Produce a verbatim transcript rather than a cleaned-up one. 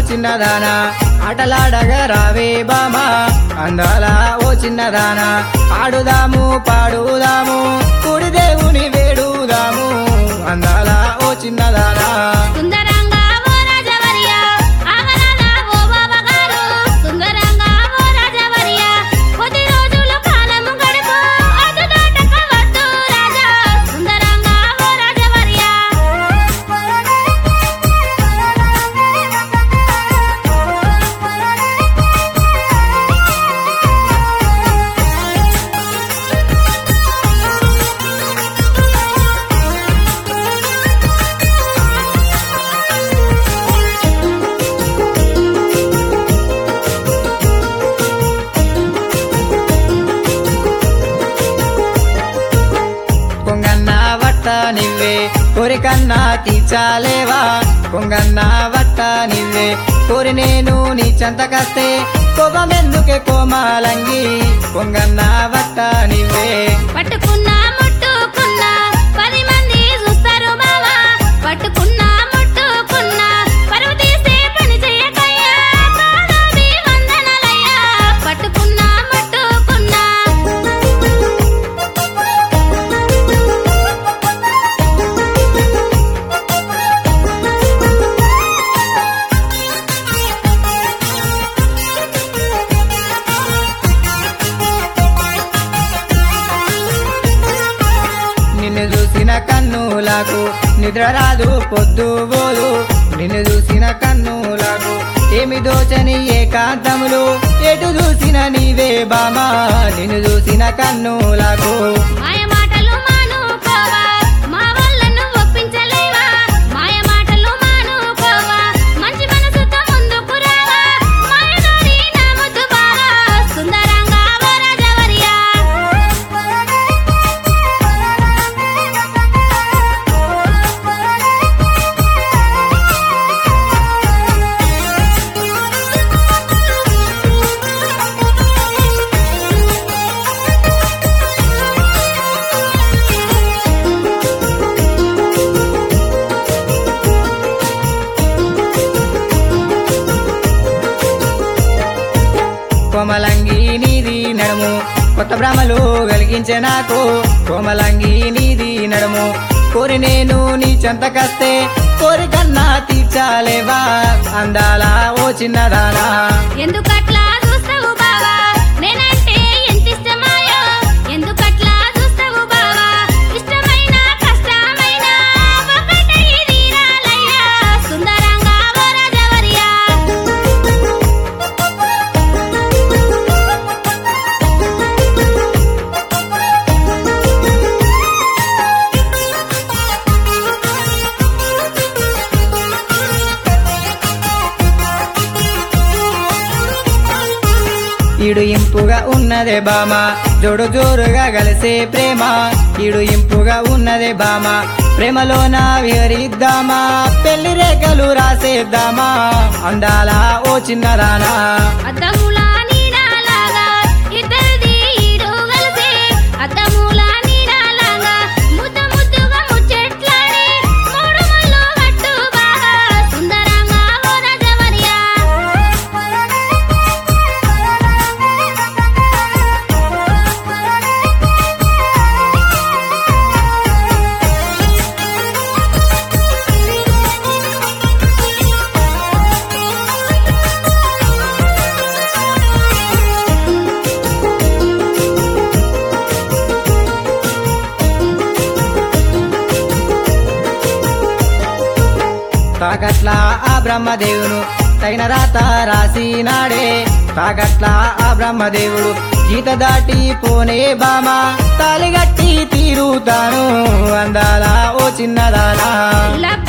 చిన్నదానా ఆటలాడగా రావే బామా అందాల ఓ చిన్నదానా ఆడుదాము పాడుదాము కుడి దేవుని వేడుదాము అందాల ఓ చిన్నదానా సుందరంగా ఓ రాజవర్యా ఆగరాదా ఓ బావగారు సుందరంగా ఓ రాజవర్యా కొద్ది రోజులు కాలము గడుపు అటు దాటక వద్దు రాజా సుందరంగా ఓ రాజవర్యా కొంగన్న వట్ట నివ్వే కోరికన్నా తీర్చాలేవా కొంగన్న వట్ట నివ్వే కోరి నేను నీ చెంతకస్తే కోపమెందుకే కోమాలంగి కొంగన్న వట్ట నివ్వే పట్టుకున్నా ముట్టుకున్నా పది మంది చూస్తారు బావా పట్టుకున్నా ముట్టుకున్నా పరువు తీసే పని చేయకయ్యా పాదాభి వందనాలయ్యా పట్టుకున్నా ముట్టుకున్నా నిన్ను చూసిన కన్నులకు నిద్ర రాదు పొద్దు పోదు నిన్ను చూసిన కన్నులకు ఏమి దోచని ఏకాంతములు ఎటు చూసిన నీవే బామా నిన్ను చూసిన కన్నులకు మాయ మాటలు మానుకోవా మా వాళ్ళను ఒప్పించలేవా మాయ మాటలు మానుకోవా మంచి మనసుతో ముందుకు రావా మాయదారి నా ముద్దు బావా సుందరంగా ఓ రాజవర్యా కోమలంగి నీది నడుము కొత్త భ్రమలు కలిగించే నాకు కోమలంగి నీది నడుము కోరి నేను నీ చెంతకస్తే కోరికన్నా తీర్చాలేవా అందాల ఓ చిన్నదానా ఎందుకట్లా చూస్తావు బావా నేనంటే ఎంత ఇష్టమాయో ఎందుకట్లా చూస్తావు బావా ఇష్టమైన కష్టమైన ఒకటై తీరాలయ్యా సుందరంగా ఓ రాజవర్యా ఈడు ఇంపుగా ఉన్నదే బామ జోడు జోరుగా కలిసే ప్రేమ ఈడు ఇంపుగా ఉన్నదే బామ ప్రేమలోన విహరిద్దామా పెళ్లి రేఖలు రాసేద్దామా అందాల ఓ చిన్నదానా అద్దముల నీడలాగా ఇద్దరిది ఈడు కలిసే అద్దముల నీడలాగా ముద్దు ముద్దుగా ముచ్చట్లాడి మూడు ముళ్ళు కట్టు బాగా సుందరంగా ఓ రాజవర్యా తాకట్ల ఆ బ్రహ్మదేవును తగిన రాత రాసినాడే తాకట్ల ఆ బ్రహ్మదేవుడు గీత దాటి పోనే బామ తాలిగట్టి తీరుతాను అందాల ఓ చిన్నదానా లబ్బ